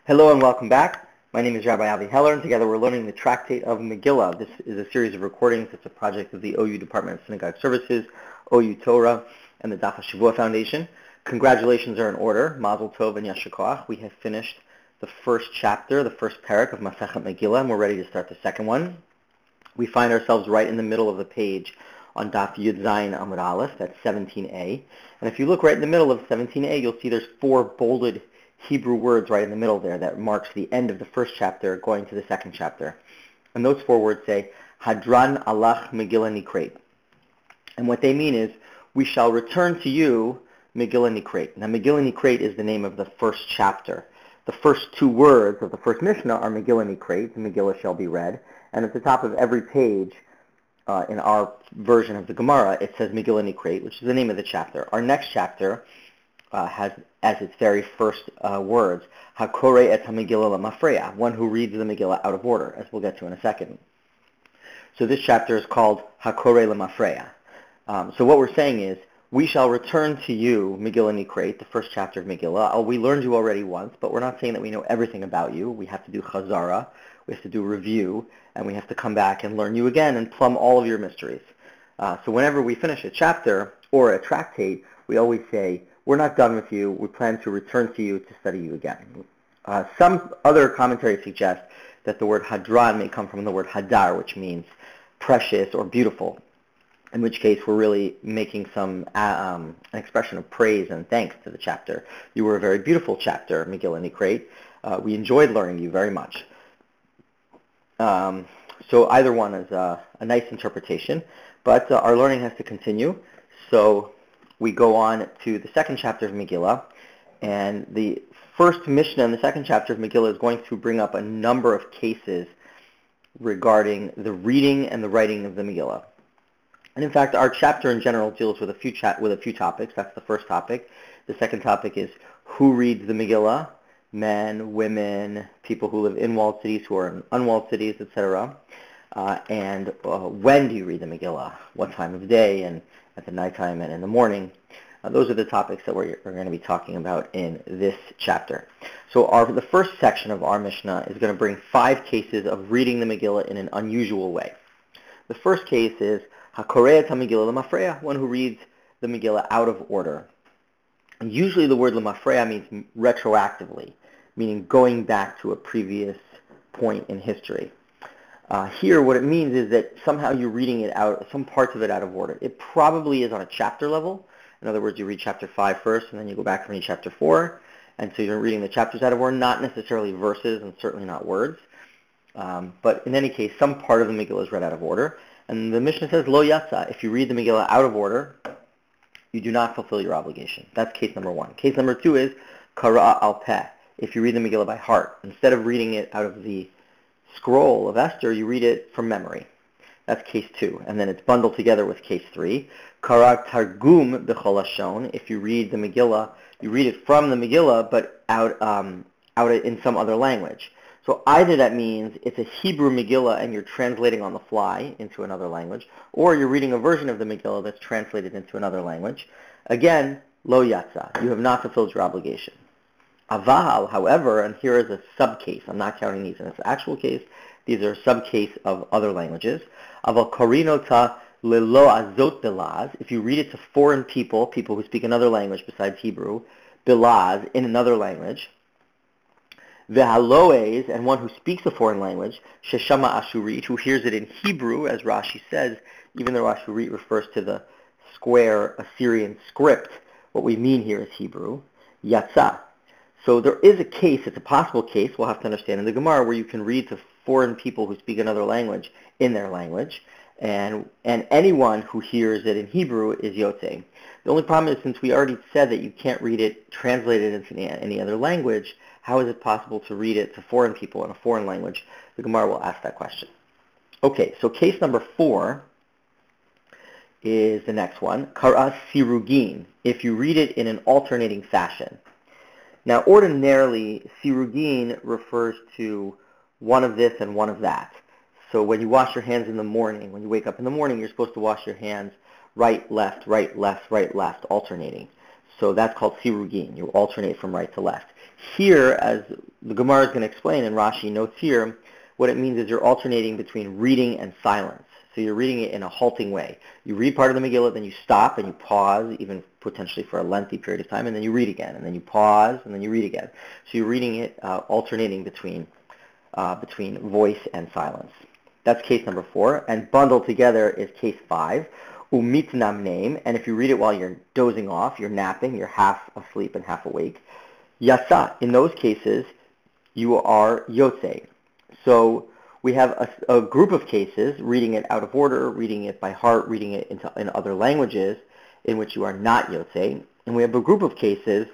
Hello and welcome back. My name is Rabbi Avi Heller, and together we're learning the Tractate of Megillah. This is a series of recordings. It's a project of the OU Department of Synagogue Services, OU Torah, and the Daf HaShavua Foundation. Congratulations are in order. Mazel Tov and Yasher Koach. We have finished the first chapter, the first parak of Masechet Megillah, and we're ready to start the second one. We find ourselves right in the middle of the page on Daf Yud Zayin Amud Aleph, that's 17a. And if you look right in the middle of 17a, you'll see there's four bolded Hebrew words right in the middle there that marks the end of the first chapter going to the second chapter. And those four words say, Hadran alach Megillah Nikret. And what they mean is, we shall return to you Megillah Nikret. Now Megillah Nikret is the name of the first chapter. The first two words of the first Mishnah are Megillah Nikret, the Megillah shall be read. And at the top of every page, in our version of the Gemara, it says Megillah Nikret, which is the name of the chapter. Our next chapter has as its very first words, Hakore et HaMegillah Lamafreya, one who reads the Megillah out of order, as we'll get to in a second. So this chapter is called Hakore Lamafreya. So what we're saying is, we shall return to you, Megillah Nikret, the first chapter of Megillah. We learned you already once, but we're not saying that we know everything about you. We have to do chazara, we have to do review, and we have to come back and learn you again and plumb all of your mysteries. So whenever we finish a chapter or a tractate, we always say, we're not done with you. We plan to return to you to study you again. Some other commentaries suggest that the word hadran may come from the word hadar, which means precious or beautiful, in which case we're really making an expression of praise and thanks to the chapter. You were a very beautiful chapter, Megillah Nikret. We enjoyed learning you very much. So either one is a nice interpretation, but our learning has to continue. So we go on to the second chapter of Megillah, and the first Mishnah in the second chapter of Megillah is going to bring up a number of cases regarding the reading and the writing of the Megillah. And in fact, our chapter in general deals with a few topics. That's the first topic. The second topic is who reads the Megillah: men, women, people who live in walled cities, who are in unwalled cities, etc. And when do you read the Megillah? What time of day, and at the nighttime and in the morning? Those are the topics that we're going to be talking about in this chapter. So the first section of our Mishnah is going to bring 5 cases of reading the Megillah in an unusual way. The first case is Hakorei et HaMegillah Lamafreya, one who reads the Megillah out of order. And usually the word Lamafreya means retroactively, meaning going back to a previous point in history. Here, what it means is that somehow you're reading it out, some parts of it out of order. It probably is on a chapter level. In other words, you read chapter 5 first, and then you go back and read chapter 4. And so you're reading the chapters out of order, not necessarily verses, and certainly not words. But in any case, some part of the Megillah is read out of order. And the Mishnah says, Lo Yatsa, if you read the Megillah out of order, you do not fulfill your obligation. That's case number 1. Case number 2 is Kara al Peh, if you read the Megillah by heart. Instead of reading it out of the scroll of Esther, you read it from memory. That's case 2. And then it's bundled together with case 3. Kara Targum B'chol Lashon, if you read the Megillah, you read it from the Megillah, but out in some other language. So either that means it's a Hebrew Megillah and you're translating on the fly into another language, or you're reading a version of the Megillah that's translated into another language. Again, Lo Yatsa, you have not fulfilled your obligation. Aval, however, and here is a sub-case. I'm not counting these in its actual case. These are a sub-case of other languages. Aval korinota lelo azot bilaz. If you read it to foreign people who speak another language besides Hebrew, bilaz, in another language. Vehaloes, and one who speaks a foreign language, sheshama ashurit, who hears it in Hebrew, as Rashi says, even though ashurit refers to the square Assyrian script, what we mean here is Hebrew, yatsa. So there is a case, it's a possible case, we'll have to understand in the Gemara, where you can read to foreign people who speak another language in their language, and anyone who hears it in Hebrew is Yotze. The only problem is, since we already said that you can't read it translated into any other language, how is it possible to read it to foreign people in a foreign language? The Gemara will ask that question. Okay, so case number 4 is the next one, Kara Sirugin, if you read it in an alternating fashion. Now, ordinarily, Sirugin refers to one of this and one of that. So when you wash your hands in the morning, when you wake up in the morning, you're supposed to wash your hands right, left, alternating. So that's called Sirugin. You alternate from right to left. Here, as the Gemara is going to explain, and Rashi notes here, what it means is you're alternating between reading and silence. So you're reading it in a halting way. You read part of the Megillah, then you stop and you pause, even potentially for a lengthy period of time, and then you read again, and then you pause, and then you read again. So you're reading it alternating between voice and silence. That's case number 4, and bundled together is case 5, umitnam name, and if you read it while you're dozing off, you're napping, you're half asleep and half awake, yasa. In those cases, you are yotze. So we have a group of cases, reading it out of order, reading it by heart, reading it in other languages, in which you are not yotze. And we have a group of cases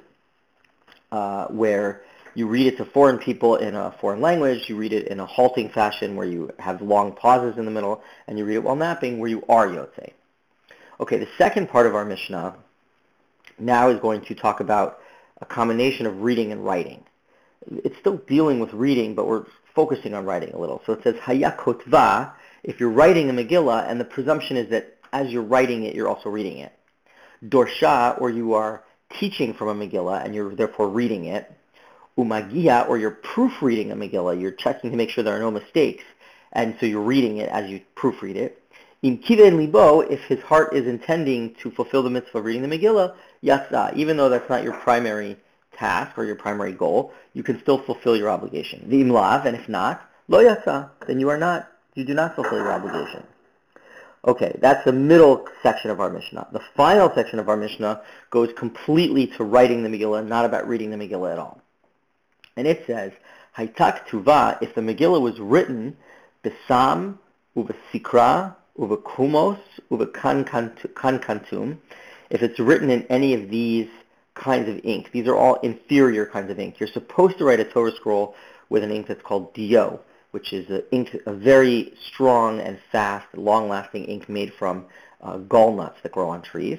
where you read it to foreign people in a foreign language, you read it in a halting fashion where you have long pauses in the middle, and you read it while napping where you are yotze. Okay, the second part of our Mishnah now is going to talk about a combination of reading and writing. It's still dealing with reading, but we're focusing on writing a little. So it says, Hayakotva, if you're writing a Megillah, and the presumption is that as you're writing it, you're also reading it. Dorsha, or you are teaching from a Megillah, and you're therefore reading it. Umagia, or you're proofreading a Megillah, you're checking to make sure there are no mistakes, and so you're reading it as you proofread it. In kiven libo, if his heart is intending to fulfill the mitzvah of reading the Megillah, yatsa, even though that's not your primary task or your primary goal, you can still fulfill your obligation. The imlav, and if not, lo yatsa, then you do not fulfill your obligation. Okay, that's the middle section of our Mishnah. The final section of our Mishnah goes completely to writing the Megillah, not about reading the Megillah at all. And it says, Haytak tuva, if the Megillah was written, besam, uvesikra, uvekumos, uvekankantum, if it's written in any of these kinds of ink, these are all inferior kinds of ink. You're supposed to write a Torah scroll with an ink that's called dio, which is a very strong and fast, long-lasting ink made from gall nuts that grow on trees.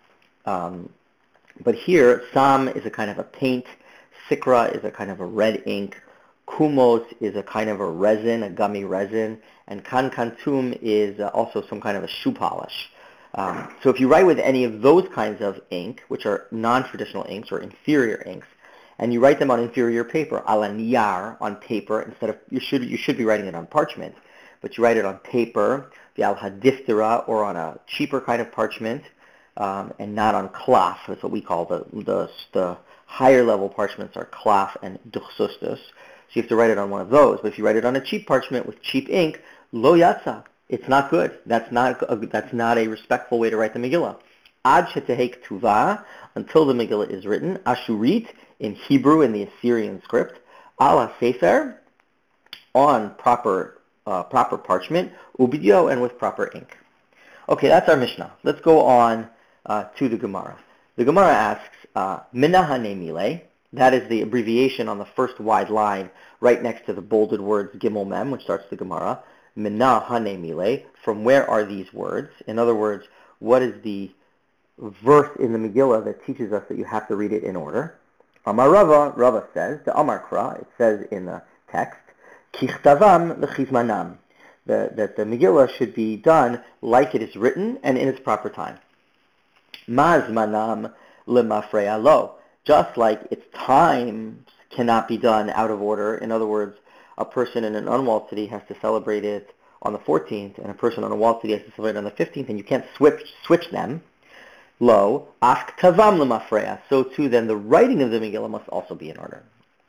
But here, sam is a kind of a paint, sikra is a kind of a red ink, kumos is a kind of a resin, a gummy resin, and kankantum is also some kind of a shoe polish. So if you write with any of those kinds of ink, which are non-traditional inks or inferior inks, and you write them on inferior paper, ala niyar, on paper, instead of, you should be writing it on parchment, but you write it on paper, the al hadiftera, or on a cheaper kind of parchment, and not on cloth. That's what we call the higher level parchments are cloth and duchsustus. So you have to write it on one of those. But if you write it on a cheap parchment with cheap ink, lo yatsa, it's not good. That's not a respectful way to write the Megillah. Ad shetehek tuva, until the Megillah is written, ashurit, in Hebrew, in the Assyrian script, ala sefer, on proper parchment, ubidio, and with proper ink. Okay, that's our Mishnah. Let's go on to the Gemara. The Gemara asks, Mina hanemile, that is the abbreviation on the first wide line, right next to the bolded words Gimel Mem, which starts the Gemara. Mina hanemile, from where are these words? In other words, what is the verse in the Megillah that teaches us that you have to read it in order? Amar Rava says, the Amar Kra, it says in the text, Kichtavam l'chizmanam, that the Megillah should be done like it is written and in its proper time. Mazmanam lemafreya lo, just like its time cannot be done out of order. In other words, a person in an unwalled city has to celebrate it on the 14th, and a person on a walled city has to celebrate it on the 15th, and you can't switch them. Lo, ask tavam lemafreya. So too, then the writing of the Megillah must also be in order.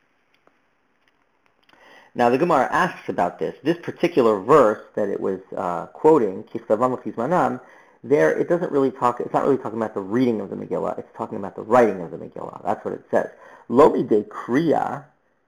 Now the Gemara asks about this. This particular verse that it was quoting, Kichtavam l'chizmanam, there it's not really talking about the reading of the Megillah, it's talking about the writing of the Megillah. That's what it says. Lo midei kriya,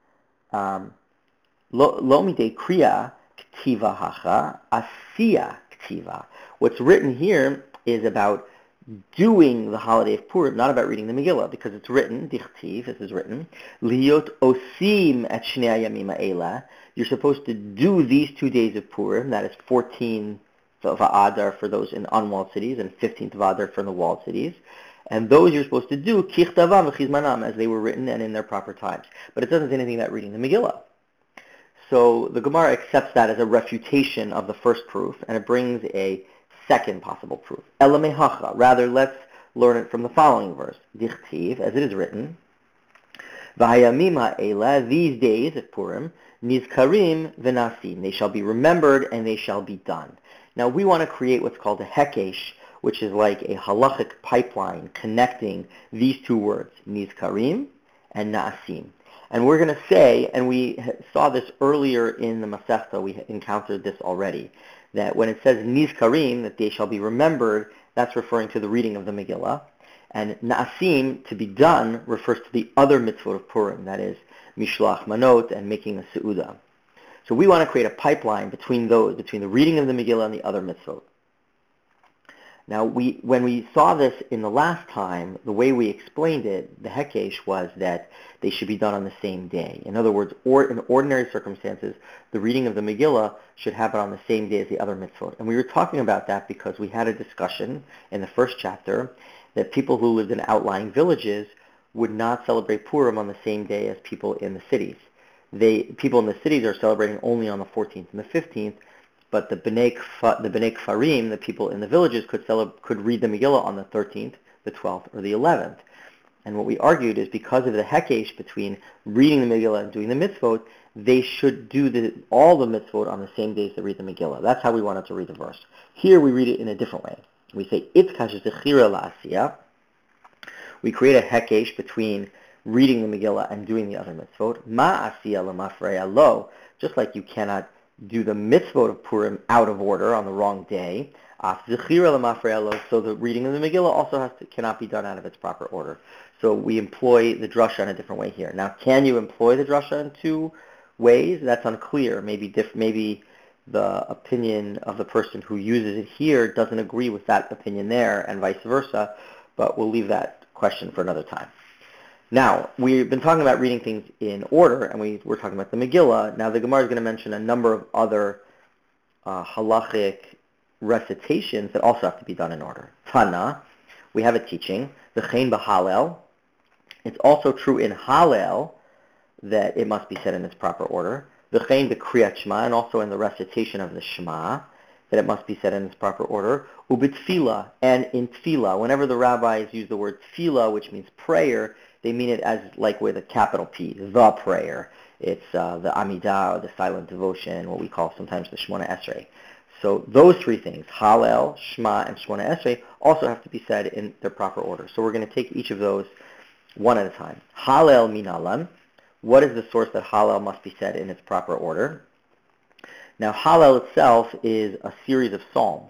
ktiva hacha, asiya ktiva. What's written here is about doing the holiday of Purim, not about reading the Megillah, because it's written, dichtiv, this is written, liot osim et shnei hayamim ha'ela, you're supposed to do these 2 days of Purim, that is 14th of Adar for those in unwalled cities, and 15th of Adar for the walled cities, and those you're supposed to do, kichtavam v'chizmanam, as they were written and in their proper times. But it doesn't say anything about reading the Megillah. So the Gemara accepts that as a refutation of the first proof, and it brings a second possible proof. Elamehacha. Rather, let's learn it from the following verse. Dichtiv, as it is written, V'hayamim ha'ela, these days of Purim, nizkarim v'nasim, they shall be remembered and they shall be done. Now we want to create what's called a hekesh, which is like a halachic pipeline connecting these two words, nizkarim and na'asim. And we're going to say, and we saw this earlier in the Masechta, we encountered this already, that when it says nizkarim, that they shall be remembered, that's referring to the reading of the Megillah. And na'asim, to be done, refers to the other mitzvot of Purim, that is, mishloach manot and making a seudah. So we want to create a pipeline between those, between the reading of the Megillah and the other mitzvot. Now, when we saw this in the last time, the way we explained it, the hekesh, was that they should be done on the same day. In other words, in ordinary circumstances, the reading of the Megillah should happen on the same day as the other mitzvot. And we were talking about that because we had a discussion in the first chapter that people who lived in outlying villages would not celebrate Purim on the same day as people in the cities. People in the cities are celebrating only on the 14th and the 15th, but the Bnei Kfarim, the people in the villages, could read the Megillah on the 13th, the 12th, or the 11th. And what we argued is because of the hekesh between reading the Megillah and doing the mitzvot, they should do all the mitzvot on the same day as they read the Megillah. That's how we wanted to read the verse. Here we read it in a different way. We say, Itzkash zechira la'asiyah. We create a hekesh between reading the Megillah and doing the other mitzvot. Ma'asiyah l'mafreya lo, just like you cannot do the mitzvot of Purim out of order on the wrong day. So the reading of the Megillah also cannot be done out of its proper order. So we employ the drasha in a different way here. Now, can you employ the drasha in two ways? That's unclear. Maybe the opinion of the person who uses it here doesn't agree with that opinion there, and vice versa, but we'll leave that question for another time. Now, we've been talking about reading things in order, and we're talking about the Megillah. Now, the Gemara is going to mention a number of other halachic recitations that also have to be done in order. Tana, we have a teaching, the V'chein b'Hallel. It's also true in Hallel that it must be said in its proper order. V'chein b'Kriyat Shema, and also in the recitation of the Shema, that it must be said in its proper order. Ub'tfila, and in tefillah. Whenever the rabbis use the word tefillah, which means prayer, they mean it as like with a capital P, the prayer. It's the Amidah, or the silent devotion, what we call sometimes the Shemona Esrei. So those three things, Hallel, Shema, and Shemona Esrei, also have to be said in their proper order. So we're going to take each of those one at a time. Hallel minalan. What is the source that Hallel must be said in its proper order? Now, Hallel itself is a series of psalms.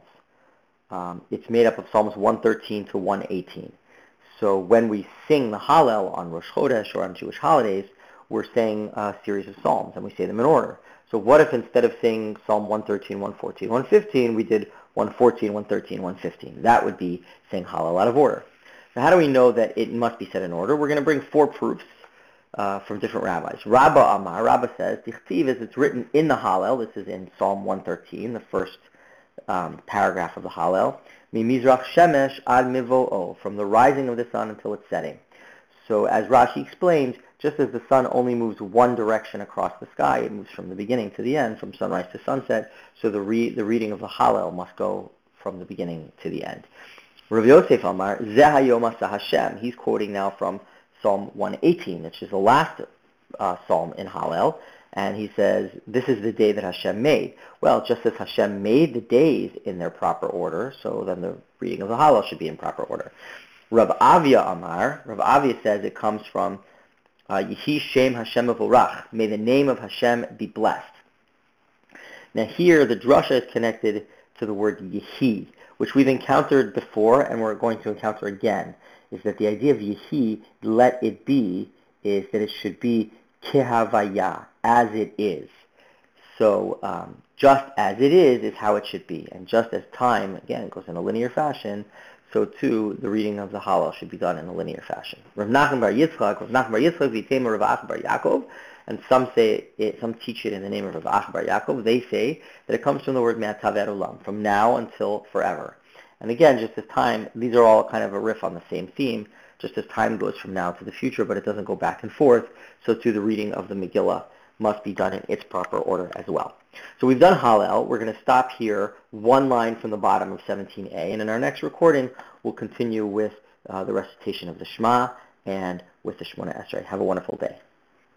It's made up of Psalms 113 to 118. So when we sing the Hallel on Rosh Chodesh or on Jewish holidays, we're saying a series of psalms, and we say them in order. So what if instead of saying Psalm 113, 114, 115, we did 114, 113, 115? That would be saying Hallel out of order. So how do we know that it must be said in order? We're going to bring four proofs from different rabbis. Rabba Amar, Rabba says, Tichtiv, as it's written in the Hallel, this is in Psalm 113, the first paragraph of the Hallel, Mimizrach Shemesh ad mivo'o, from the rising of the sun until its setting. So as Rashi explains, just as the sun only moves one direction across the sky, it moves from the beginning to the end, from sunrise to sunset, so the reading of the Hallel must go from the beginning to the end. Rav Yosef Amar, Zeh hayom asa Hashem, he's quoting now from Psalm 118, which is the last psalm in Hallel, and he says, this is the day that Hashem made. Well, just as Hashem made the days in their proper order, so then the reading of the Hallel should be in proper order. Rav Avia Amar, Rav Avia says it comes from Yehi Shem Hashem Mevorach, may the name of Hashem be blessed. Now here, the drasha is connected to the word Yehi, which we've encountered before, and we're going to encounter again, is that the idea of Yehi, let it be, is that it should be Kehavaya, as it is. So just as it is how it should be. And just as time, again, it goes in a linear fashion, so too the reading of the Hallel should be done in a linear fashion. Rav Nachman bar Yitzchak v'itema Rav Acha bar Yaakov, and some teach it in the name of Rav Acha bar Yaakov. They say that it comes from the word me'atav ad olam, from now until forever. And again, just as time, these are all kind of a riff on the same theme, just as time goes from now to the future, but it doesn't go back and forth, so too the reading of the Megillah must be done in its proper order as well. So we've done Hallel. We're going to stop here, one line from the bottom of 17a, and in our next recording, we'll continue with the recitation of the Shema, and with the Shemona Esrei. Have a wonderful day.